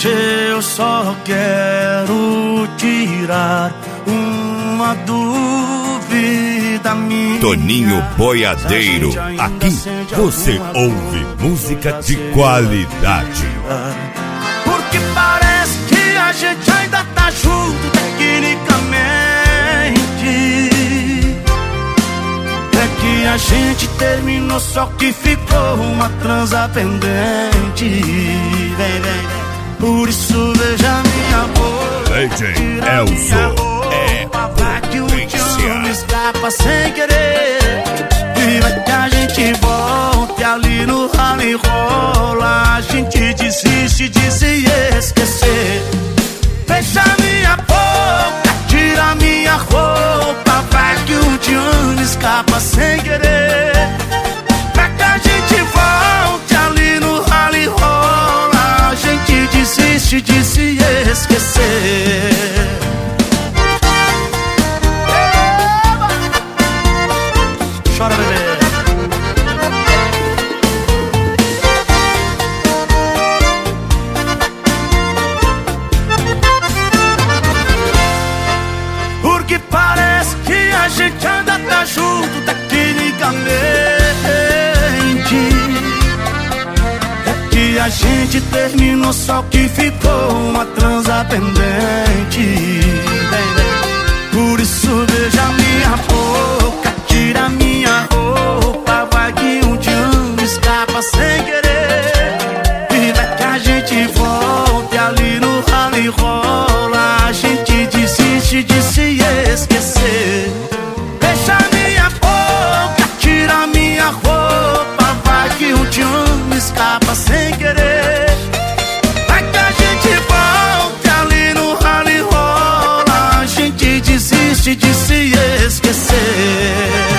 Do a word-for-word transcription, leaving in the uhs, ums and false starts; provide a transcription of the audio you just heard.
Hoje eu só quero tirar uma dúvida minha. Toninho Boiadeiro, aqui você ouve música de qualidade. Porque parece que a gente ainda tá junto tecnicamente. É que a gente terminou, só que ficou uma transa pendente. Vem, vem, vem. Por isso veja minha boca, D J Elson é vai que o tchan me escapa sem querer. E vai que a gente volte ali no rally rola. A gente desiste de se esquecer. Fecha minha boca, tira minha roupa. Vai que o tchan me escapa sem querer. Vai que a gente volte ali no rally rola. A gente desiste de se esquecer. Chora, bebê. Porque parece que a gente ainda tá junto tecnicamente. É que a gente terminou, só que ficou uma transa pendente. Vem, vem. Por isso veja minha boca, tira minha roupa. Vai que um dia me escapa sem querer. E vai que a gente volte ali no rally rola. A gente desiste de se esquecer. Fecha minha boca, tira minha roupa. Vai que um dia me escapa sem querer. Vai que a gente volte ali no rally rola. A gente desiste de se esquecer.